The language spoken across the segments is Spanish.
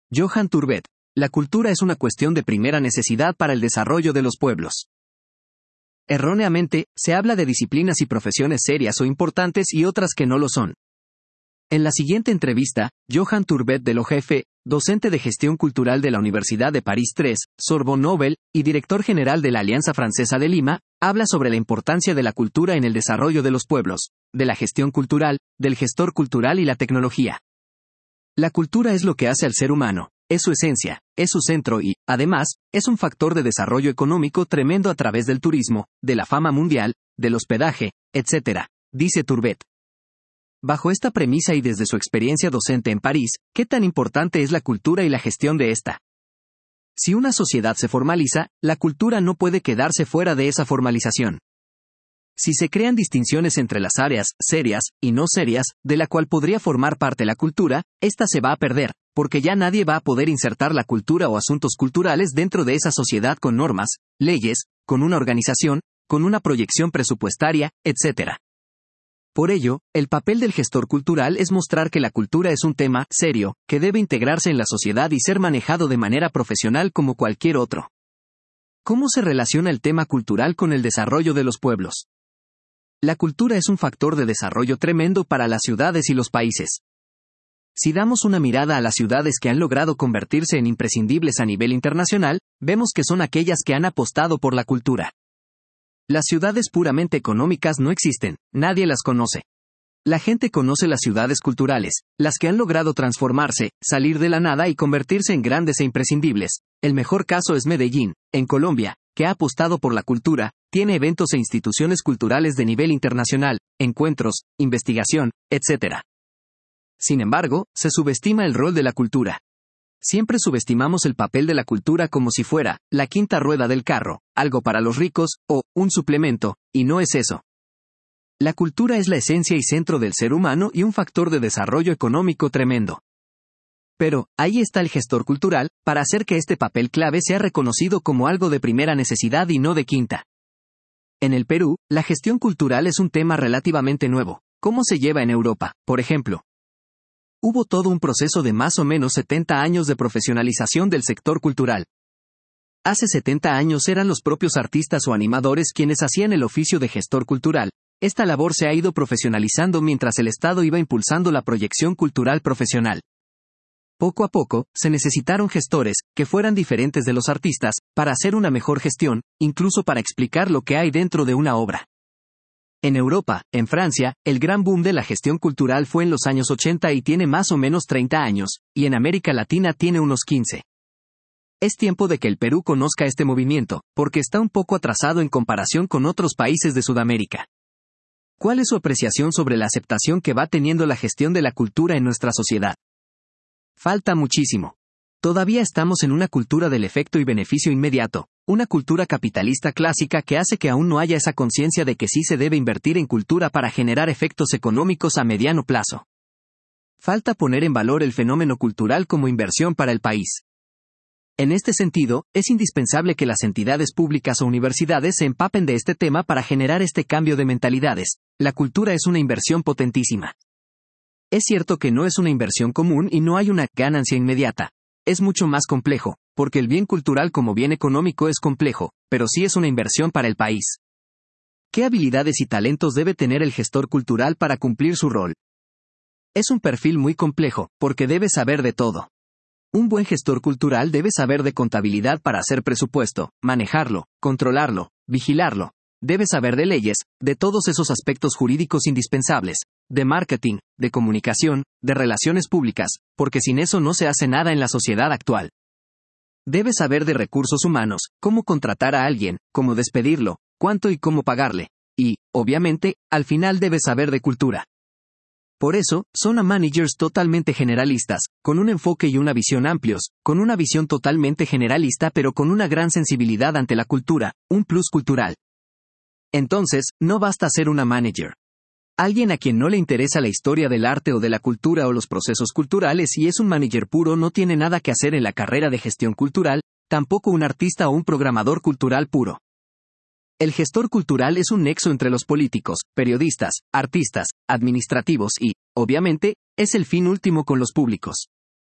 Johan Turbet. La cultura es una cuestión de primera necesidad para el desarrollo de los pueblos. Erróneamente, se habla de disciplinas y profesiones serias o importantes y otras que no lo son. En la siguiente entrevista, Johan Turbet de l'Ogefe, docente de gestión cultural de la Universidad de París III, Sorbonne Nobel, y director general de la Alianza Francesa de Lima, habla sobre la importancia de la cultura en el desarrollo de los pueblos, de la gestión cultural, del gestor cultural y la tecnología. La cultura es lo que hace al ser humano, es su esencia, es su centro y, además, es un factor de desarrollo económico tremendo a través del turismo, de la fama mundial, del hospedaje, etc., dice Turbet. Bajo esta premisa y desde su experiencia docente en París, ¿qué tan importante es la cultura y la gestión de esta? Si una sociedad se formaliza, la cultura no puede quedarse fuera de esa formalización. Si se crean distinciones entre las áreas serias y no serias, de la cual podría formar parte la cultura, esta se va a perder, porque ya nadie va a poder insertar la cultura o asuntos culturales dentro de esa sociedad con normas, leyes, con una organización, con una proyección presupuestaria, etc. Por ello, el papel del gestor cultural es mostrar que la cultura es un tema serio, que debe integrarse en la sociedad y ser manejado de manera profesional como cualquier otro. ¿Cómo se relaciona el tema cultural con el desarrollo de los pueblos? La cultura es un factor de desarrollo tremendo para las ciudades y los países. Si damos una mirada a las ciudades que han logrado convertirse en imprescindibles a nivel internacional, vemos que son aquellas que han apostado por la cultura. Las ciudades puramente económicas no existen, nadie las conoce. La gente conoce las ciudades culturales, las que han logrado transformarse, salir de la nada y convertirse en grandes e imprescindibles. El mejor caso es Medellín, en Colombia, que ha apostado por la cultura, tiene eventos e instituciones culturales de nivel internacional, encuentros, investigación, etc. Sin embargo, se subestima el rol de la cultura. Siempre subestimamos el papel de la cultura como si fuera la quinta rueda del carro, algo para los ricos, o un suplemento, y no es eso. La cultura es la esencia y centro del ser humano y un factor de desarrollo económico tremendo. Pero, ahí está el gestor cultural, para hacer que este papel clave sea reconocido como algo de primera necesidad y no de quinta. En el Perú, la gestión cultural es un tema relativamente nuevo. ¿Cómo se lleva en Europa, por ejemplo? Hubo todo un proceso de más o menos 70 años de profesionalización del sector cultural. Hace 70 años eran los propios artistas o animadores quienes hacían el oficio de gestor cultural. Esta labor se ha ido profesionalizando mientras el Estado iba impulsando la proyección cultural profesional. Poco a poco, se necesitaron gestores, que fueran diferentes de los artistas, para hacer una mejor gestión, incluso para explicar lo que hay dentro de una obra. En Europa, en Francia, el gran boom de la gestión cultural fue en los años 80 y tiene más o menos 30 años, y en América Latina tiene unos 15. Es tiempo de que el Perú conozca este movimiento, porque está un poco atrasado en comparación con otros países de Sudamérica. ¿Cuál es su apreciación sobre la aceptación que va teniendo la gestión de la cultura en nuestra sociedad? Falta muchísimo. Todavía estamos en una cultura del efecto y beneficio inmediato, una cultura capitalista clásica que hace que aún no haya esa conciencia de que sí se debe invertir en cultura para generar efectos económicos a mediano plazo. Falta poner en valor el fenómeno cultural como inversión para el país. En este sentido, es indispensable que las entidades públicas o universidades se empapen de este tema para generar este cambio de mentalidades. La cultura es una inversión potentísima. Es cierto que no es una inversión común y no hay una ganancia inmediata. Es mucho más complejo, porque el bien cultural como bien económico es complejo, pero sí es una inversión para el país. ¿Qué habilidades y talentos debe tener el gestor cultural para cumplir su rol? Es un perfil muy complejo, porque debe saber de todo. Un buen gestor cultural debe saber de contabilidad para hacer presupuesto, manejarlo, controlarlo, vigilarlo. Debe saber de leyes, de todos esos aspectos jurídicos indispensables, de marketing, de comunicación, de relaciones públicas, porque sin eso no se hace nada en la sociedad actual. Debe saber de recursos humanos, cómo contratar a alguien, cómo despedirlo, cuánto y cómo pagarle. Y, obviamente, al final debe saber de cultura. Por eso, son a managers totalmente generalistas, con un enfoque y una visión amplios, con una visión totalmente generalista pero con una gran sensibilidad ante la cultura, un plus cultural. Entonces, no basta ser una manager. Alguien a quien no le interesa la historia del arte o de la cultura o los procesos culturales y es un manager puro no tiene nada que hacer en la carrera de gestión cultural, tampoco un artista o un programador cultural puro. El gestor cultural es un nexo entre los políticos, periodistas, artistas, administrativos y, obviamente, es el fin último con los públicos.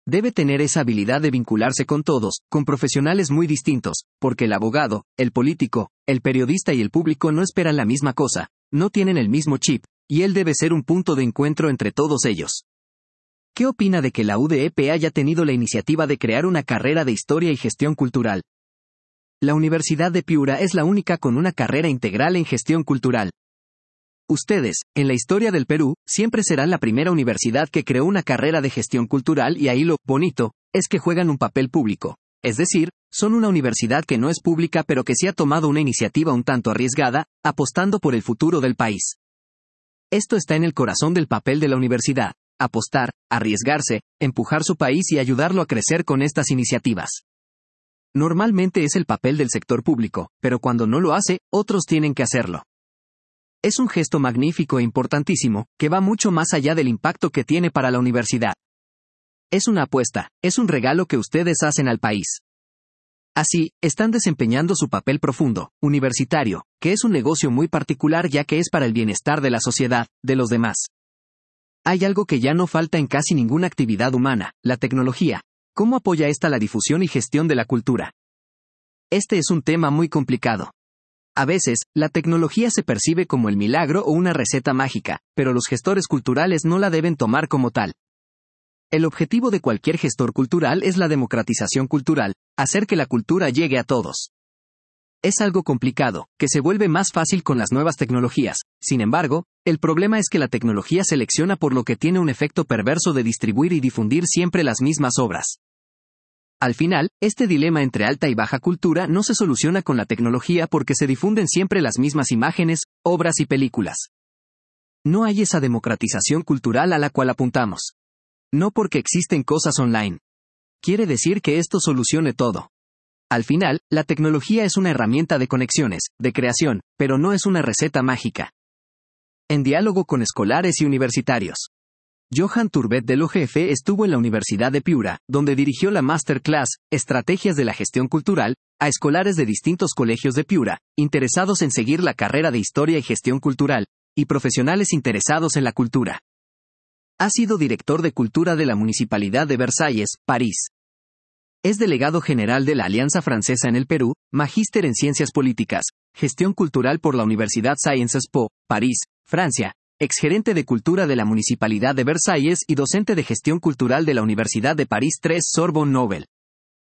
Debe tener esa habilidad de vincularse con todos, con profesionales muy distintos, porque el abogado, el político, el periodista y el público no esperan la misma cosa, no tienen el mismo chip, y él debe ser un punto de encuentro entre todos ellos. ¿Qué opina de que la UDEP haya tenido la iniciativa de crear una carrera de Historia y Gestión Cultural? La Universidad de Piura es la única con una carrera integral en Gestión Cultural. Ustedes, en la historia del Perú, siempre serán la primera universidad que creó una carrera de gestión cultural y ahí lo bonito es que juegan un papel público. Es decir, son una universidad que no es pública pero que sí ha tomado una iniciativa un tanto arriesgada, apostando por el futuro del país. Esto está en el corazón del papel de la universidad: apostar, arriesgarse, empujar su país y ayudarlo a crecer con estas iniciativas. Normalmente es el papel del sector público, pero cuando no lo hace, otros tienen que hacerlo. Es un gesto magnífico e importantísimo, que va mucho más allá del impacto que tiene para la universidad. Es una apuesta, es un regalo que ustedes hacen al país. Así, están desempeñando su papel profundo, universitario, que es un negocio muy particular ya que es para el bienestar de la sociedad, de los demás. Hay algo que ya no falta en casi ninguna actividad humana: la tecnología. ¿Cómo apoya esta la difusión y gestión de la cultura? Este es un tema muy complicado. A veces, la tecnología se percibe como el milagro o una receta mágica, pero los gestores culturales no la deben tomar como tal. El objetivo de cualquier gestor cultural es la democratización cultural, hacer que la cultura llegue a todos. Es algo complicado, que se vuelve más fácil con las nuevas tecnologías. Sin embargo, el problema es que la tecnología selecciona por lo que tiene un efecto perverso de distribuir y difundir siempre las mismas obras. Al final, este dilema entre alta y baja cultura no se soluciona con la tecnología porque se difunden siempre las mismas imágenes, obras y películas. No hay esa democratización cultural a la cual apuntamos. No porque existen cosas online. Quiere decir que esto solucione todo. Al final, la tecnología es una herramienta de conexiones, de creación, pero no es una receta mágica. En diálogo con escolares y universitarios. Johan Turbet del OGF estuvo en la Universidad de Piura, donde dirigió la masterclass Estrategias de la Gestión Cultural, a escolares de distintos colegios de Piura, interesados en seguir la carrera de Historia y Gestión Cultural, y profesionales interesados en la cultura. Ha sido director de Cultura de la Municipalidad de Versalles, París. Es delegado general de la Alianza Francesa en el Perú, magíster en Ciencias Políticas, Gestión Cultural por la Universidad Sciences Po, París, Francia. Exgerente de Cultura de la Municipalidad de Versalles y docente de Gestión Cultural de la Universidad de París III Sorbonne Nouvelle.